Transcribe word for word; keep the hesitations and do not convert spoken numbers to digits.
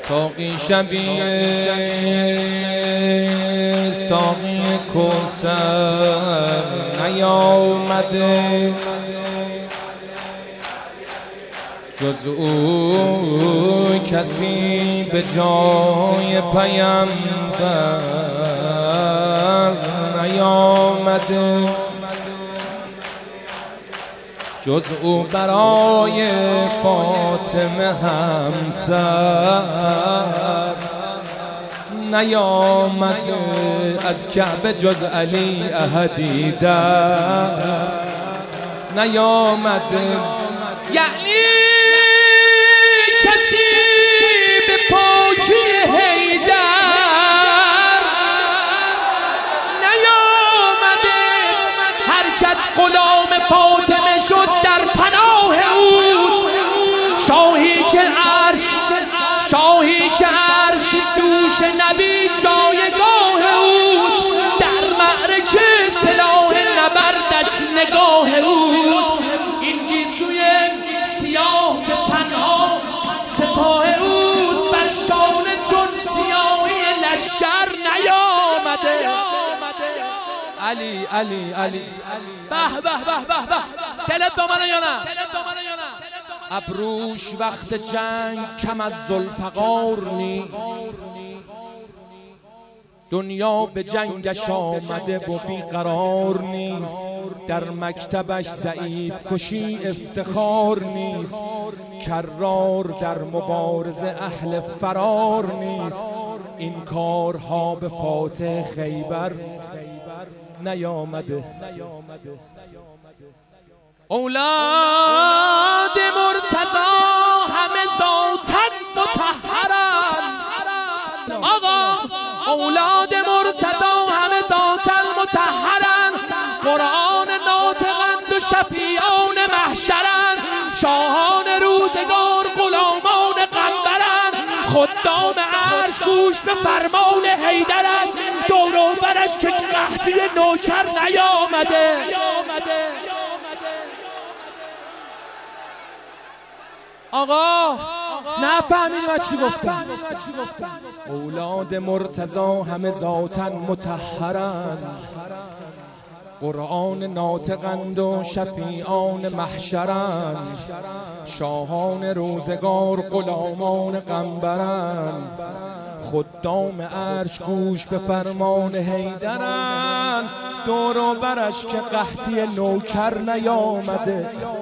ساقی شبیه ساقی کوثر نیامده، جز او کسی به جای پیامبر نیامده، جز او برای فاطمه همسر نیامده، از کعبه جز علی احدی در نیامده. یعنی کسی به پاکی حیدر نیامده، هر کس غلام فاطمه شد در پناه او، شاهی که عرش شاهی که عرش دوش نبی جایگاه او، در معرکه سلاح نبردش نگاه او، این گیسوی سیاه که تنها سپاه اوست، بر شانه چون سیاهی لشکر نیامده. علی علی علی به به به به به دلت با منه یا نه؟ ابروش وقت جنگ کم از ذوالفقار نیست، دنیا به جنگش آمده و بیقرار نیست، در مکتبش ضعیف کشی افتخار نیست، کرار در مبارزه اهل فرار نیست، این کارها به فاتح خیبر نیامده. اولاد مرتضی همه ذاتاً مطهرن، آقا اولاد مرتضی همه ذاتاً مطهرن، قرآن ناطقند و شفیعان محشرن، شاهان روزگار غلامان قنبرن، خدام عرش گوش به فرمان حیدرن، دور و برش که قحطی نوکر نیامده. آقا نفهمیدیم از چی گفتم؟ اولاد مرتضی همه ذاتاً مطهرن، قرآن ناطقند و شفیعان محشرن، شاهان روزگار غلامان قنبرن، خدام عرش گوش به فرمان حیدرن، دور و برش که قحطی نوکر نیامده.